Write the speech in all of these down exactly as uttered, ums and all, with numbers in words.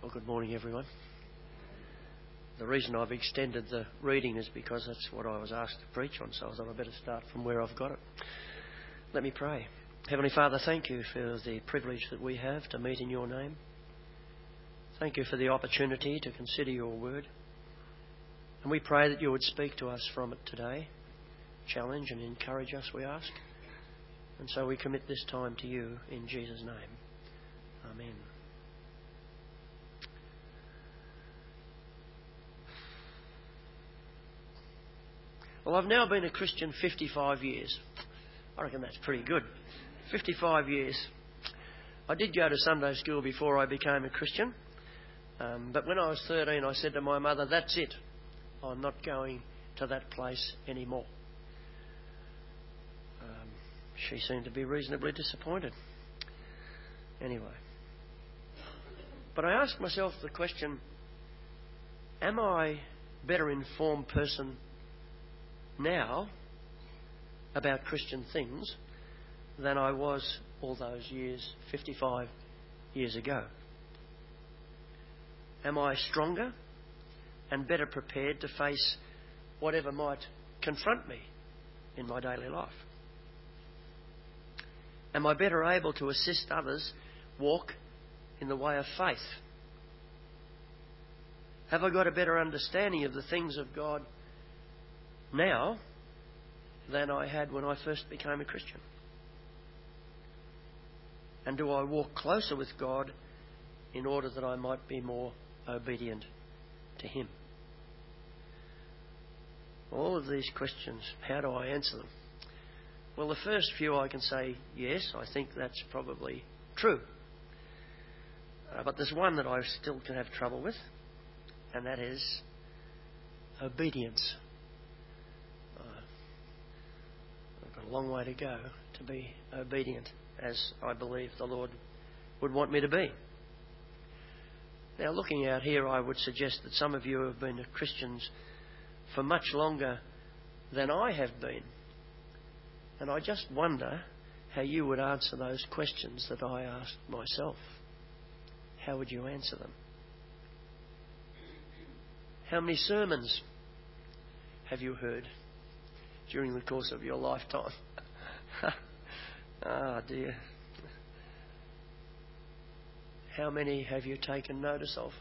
Well, good morning, everyone. The reason I've extended the reading is because that's what I was asked to preach on, so I thought I'd better start from where I've got it. Let me pray. Heavenly Father, thank you for the privilege that we have to meet in your name. Thank you for the opportunity to consider your word. And we pray that you would speak to us from it today, challenge and encourage us, we ask. And so we commit this time to you in Jesus' name. Amen. Well, I've now been a Christian fifty-five years. I reckon that's pretty good. fifty-five years. I did go to Sunday school before I became a Christian. Um, but when I was thirteen, I said to my mother, that's it. I'm not going to that place anymore. Um, she seemed to be reasonably disappointed. Anyway. But I asked myself the question, am I a better informed person now about Christian things than I was all those years, fifty-five years ago? Am I stronger and better prepared to face whatever might confront me in my daily life? Am I better able to assist others walk in the way of faith? Have I got a better understanding of the things of God now than I had when I first became a Christian? And do I walk closer with God in order that I might be more obedient to Him? All of these questions, how do I answer them? Well, the first few I can say, yes, I think that's probably true. Uh, but there's one that I still can have trouble with, and that is obedience. Uh, I've got a long way to go to be obedient as I believe the Lord would want me to be. Now, looking out here, I would suggest that some of you have been Christians for much longer than I have been. And I just wonder how you would answer those questions that I asked myself. How would you answer them? How many sermons have you heard during the course of your lifetime? Ah, dear. How many have you taken notice of?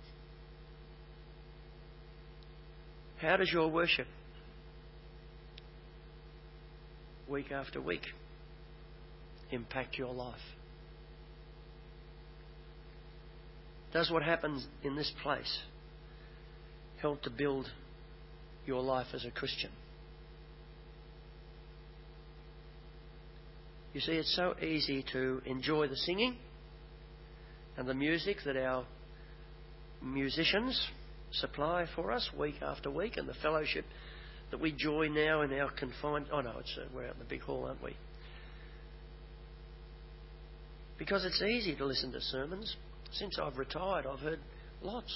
How does your worship, week after week, impact your life? Does what happens in this place help to build your life as a Christian? You see, it's so easy to enjoy the singing and the music that our musicians supply for us week after week, and the fellowship that we join now in our confined... Oh no, it's, uh, we're out in the big hall, aren't we? Because it's easy to listen to sermons. Since I've retired, I've heard lots.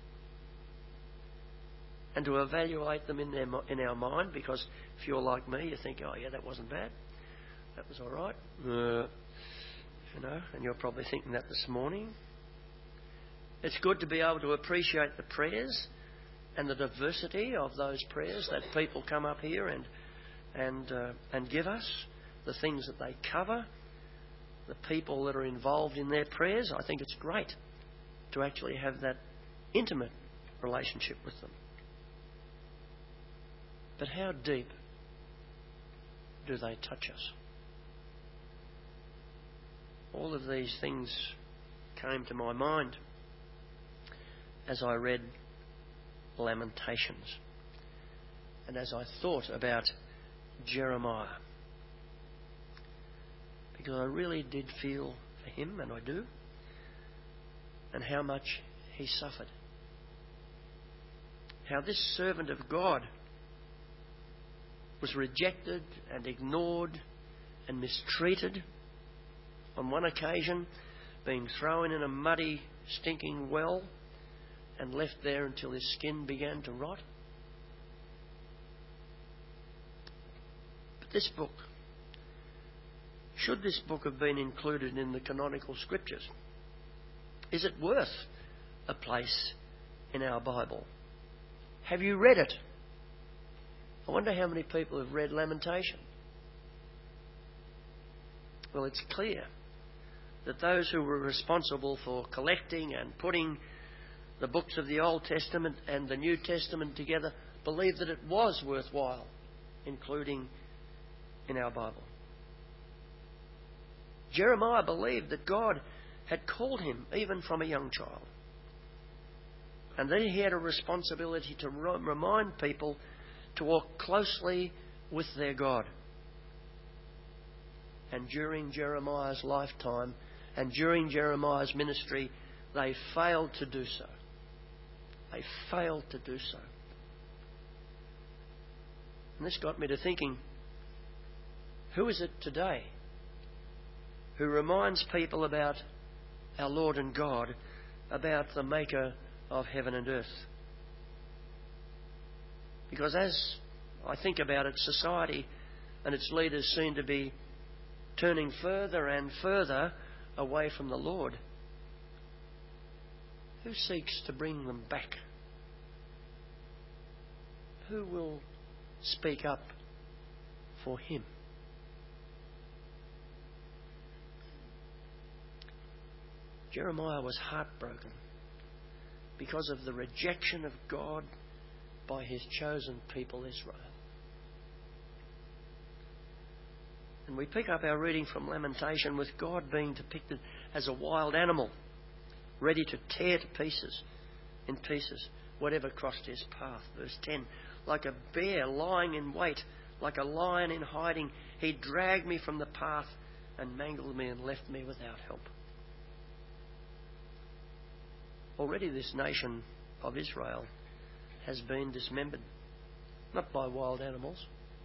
And to evaluate them in, their, in our mind, because if you're like me, you think, oh yeah, that wasn't bad. That was all right. Uh, you know, and you're probably thinking that this morning. It's good to be able to appreciate the prayers and the diversity of those prayers that people come up here and and uh, and give us, the things that they cover, the people that are involved in their prayers. I think it's great to actually have that intimate relationship with them. But how deep do they touch us? All of these things came to my mind as I read Lamentations and as I thought about Jeremiah, because I really did feel for him, and I do, and how much he suffered. How this servant of God was rejected and ignored and mistreated. On one occasion, being thrown in a muddy, stinking well and left there until his skin began to rot. But this book, should this book have been included in the canonical scriptures? Is it worth a place in our Bible. Have you read it? I wonder how many people have read Lamentation. Well, it's clear that those who were responsible for collecting and putting the books of the Old Testament and the New Testament together believed that it was worthwhile including in our Bible. Jeremiah believed that God had called him even from a young child, and that he had a responsibility to remind people to walk closely with their God. And during Jeremiah's lifetime and during Jeremiah's ministry, they failed to do so. They failed to do so. And this got me to thinking, who is it today who reminds people about our Lord and God, about the Maker of heaven and earth? Because as I think about it, society and its leaders seem to be turning further and further away from the Lord. Who seeks to bring them back? Who will speak up for Him? Jeremiah was heartbroken because of the rejection of God by His chosen people Israel. And we pick up our reading from Lamentation with God being depicted as a wild animal, ready to tear to pieces, in pieces, whatever crossed his path. Verse ten, like a bear lying in wait, like a lion in hiding, he dragged me from the path and mangled me and left me without help. Already this nation of Israel has been dismembered, not by wild animals,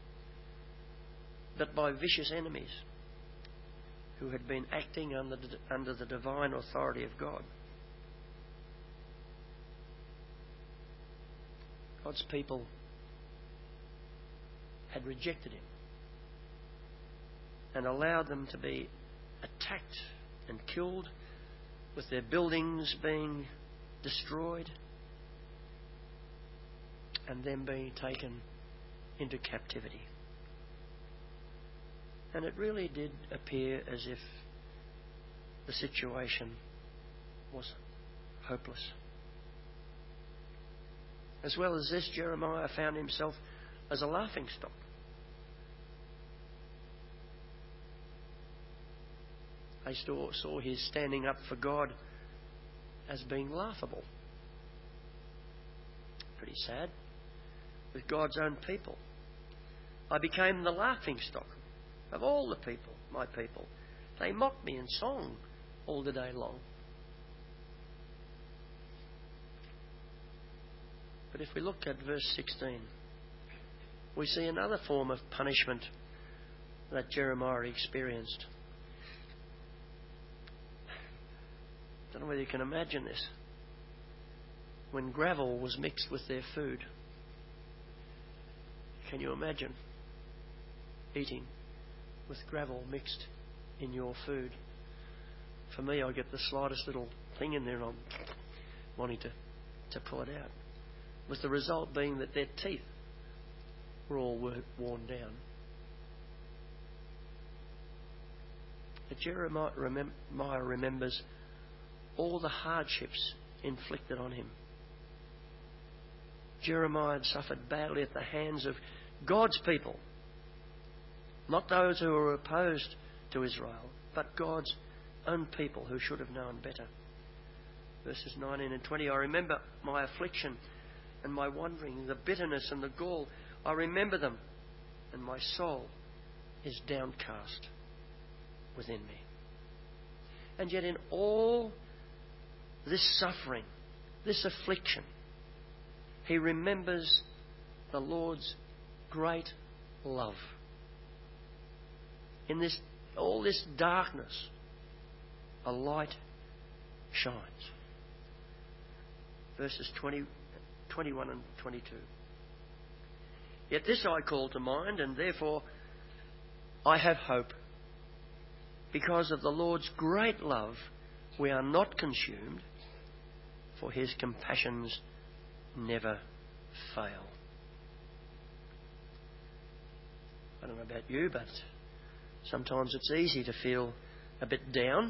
but by vicious enemies who had been acting under the, under the divine authority of God. God's people had rejected Him and allowed them to be attacked and killed, with their buildings being destroyed and them being taken into captivity. And it really did appear as if the situation was hopeless. As well as this, Jeremiah found himself as a laughingstock. They saw, saw his standing up for God as being laughable. Pretty sad. With God's own people, I became the laughingstock of all the people, my people. They mocked me in song all the day long. But if we look at verse sixteen, we see another form of punishment that Jeremiah experienced. I don't know whether you can imagine this. When gravel was mixed with their food, can you imagine eating with gravel mixed in your food? For me, I get the slightest little thing in there and I'm wanting to, to pull it out. With the result being that their teeth were all worn down. But Jeremiah remembers all the hardships inflicted on him. Jeremiah had suffered badly at the hands of God's people, not those who were opposed to Israel, but God's own people who should have known better. Verses nineteen and twenty, I remember my affliction and my wandering, the bitterness and the gall. I remember them, and my soul is downcast within me. And yet in all this suffering, this affliction, he remembers the Lord's great love. In this, all this darkness, a light shines. Verses twenty, twenty-one and twenty-two. Yet this I call to mind, and therefore I have hope. Because of the Lord's great love, we are not consumed, for his compassions never fail. I don't know about you, but sometimes it's easy to feel a bit down,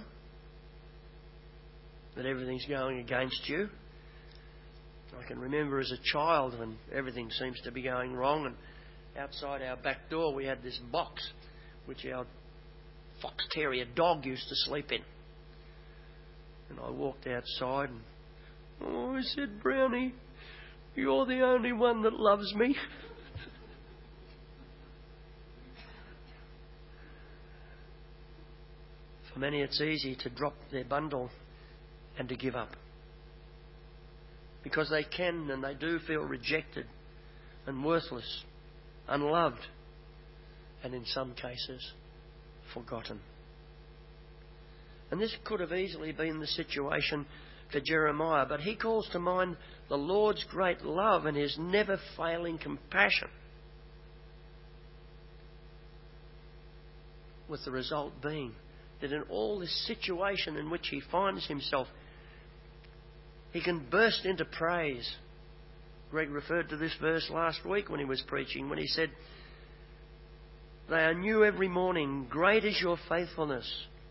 that everything's going against you. I can remember as a child when everything seems to be going wrong, and outside our back door we had this box which our fox terrier dog used to sleep in. And I walked outside and, oh, I said, Brownie, you're the only one that loves me. For many it's easy to drop their bundle and to give up, because they can and they do feel rejected and worthless, unloved, and in some cases forgotten. And this could have easily been the situation for Jeremiah, but he calls to mind the Lord's great love and his never failing compassion, with the result being that in all this situation in which he finds himself, he can burst into praise. Greg referred to this verse last week when he was preaching, when he said, they are new every morning, great is your faithfulness.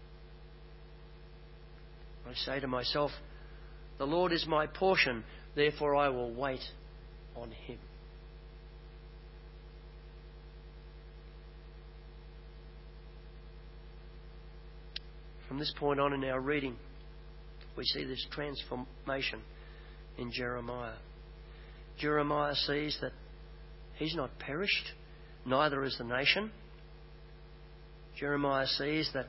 I say to myself, the Lord is my portion, therefore I will wait on him. From this point on in our reading, we see this transformation in Jeremiah. Jeremiah sees that he's not perished, neither is the nation. Jeremiah sees that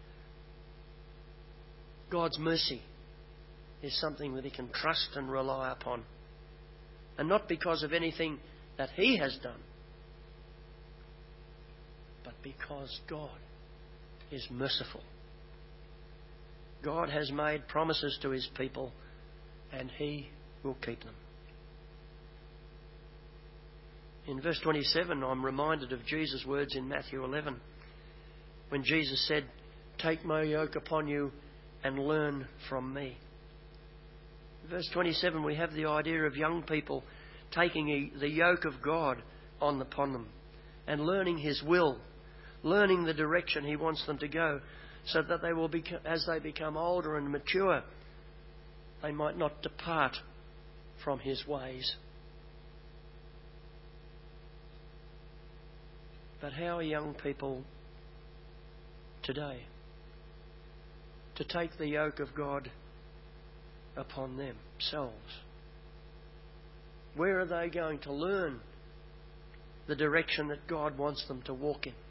God's mercy is something that he can trust and rely upon. And not because of anything that he has done, but because God is merciful. God has made promises to his people, and he will keep them. In verse twenty-seven, I'm reminded of Jesus' words in Matthew eleven, when Jesus said, take my yoke upon you and learn from me. In verse twenty-seven, we have the idea of young people taking the yoke of God on upon them and learning his will, learning the direction he wants them to go, so that they will become, as they become older and mature, they might not depart from his ways. But how are young people today to take the yoke of God upon themselves? Where are they going to learn the direction that God wants them to walk in?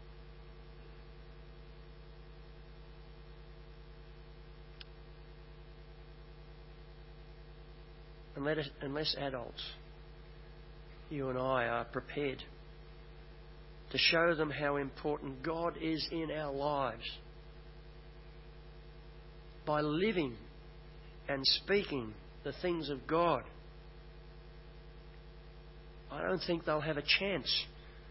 Unless adults, you and I, are prepared to show them how important God is in our lives by living and speaking the things of God, I don't think they'll have a chance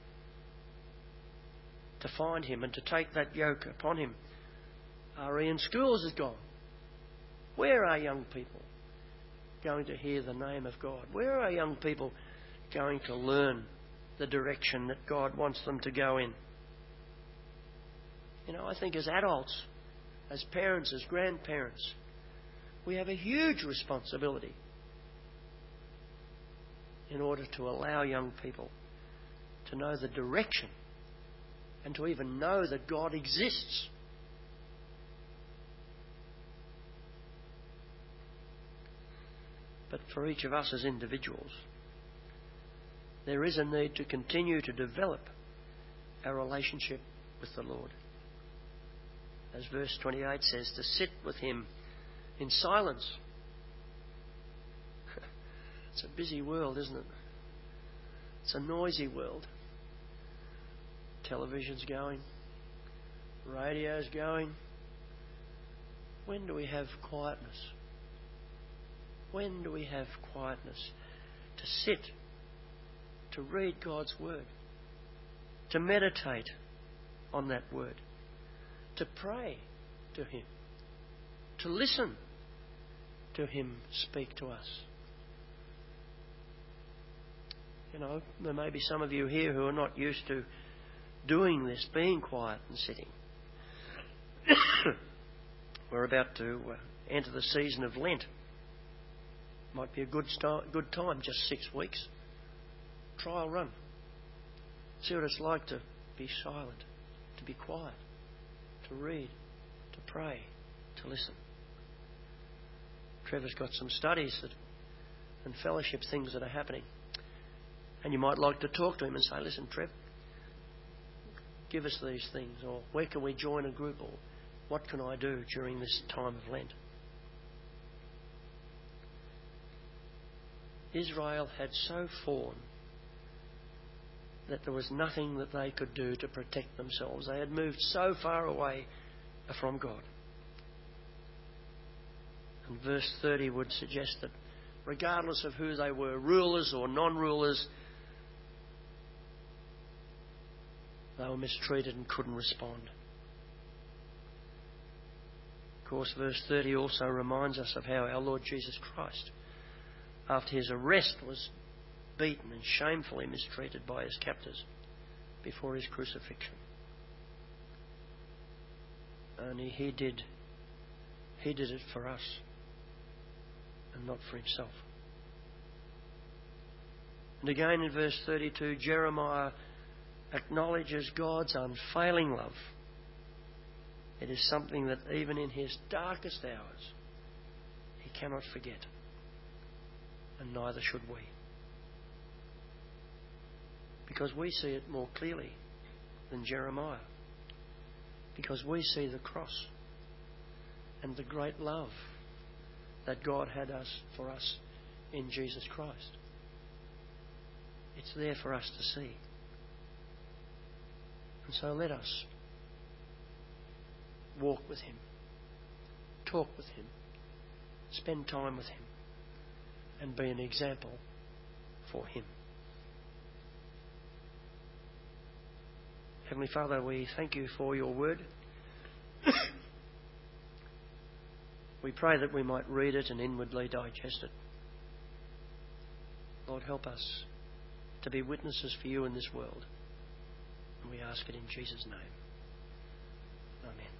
to find him and to take that yoke upon him. Uh, Ian Schools is gone. Where are young people going to hear the name of God? Where are young people going to learn the direction that God wants them to go in? You know, I think as adults, as parents, as grandparents, we have a huge responsibility in order to allow young people to know the direction and to even know that God exists. But for each of us as individuals, there is a need to continue to develop our relationship with the Lord. As verse twenty-eight says, to sit with him in silence. It's a busy world, isn't it? It's a noisy world. Television's going, radio's going. When do we have quietness? When do we have quietness to sit, to read God's word, to meditate on that word, to pray to him, to listen to Him speak to us. You know, there may be some of you here who are not used to doing this, being quiet and sitting. We're about to uh, enter the season of Lent. Might be a good start, good time, just six weeks. Trial run. See what it's like to be silent, to be quiet, to read, to pray, to listen. Trevor's got some studies that, and fellowship things that are happening. And you might like to talk to him and say, listen, Trev, give us these things, or where can we join a group, or what can I do during this time of Lent? Israel had so fallen that there was nothing that they could do to protect themselves. They had moved so far away from God. And verse thirty would suggest that regardless of who they were, rulers or non-rulers, they were mistreated and couldn't respond. Of course, verse thirty also reminds us of how our Lord Jesus Christ, after His arrest, was beaten and shamefully mistreated by His captors before His crucifixion. Only He did, He did it for us and not for Himself. And again in verse thirty-two, Jeremiah acknowledges God's unfailing love. It is something that even in his darkest hours he cannot forget, and neither should we, because we see it more clearly than Jeremiah, because we see the cross and the great love that God had us for us in Jesus Christ. It's there for us to see. And so let us walk with Him, talk with Him, spend time with Him, and be an example for Him. Heavenly Father, we thank You for Your word. We pray that we might read it and inwardly digest it. Lord, help us to be witnesses for You in this world. And we ask it in Jesus' name. Amen.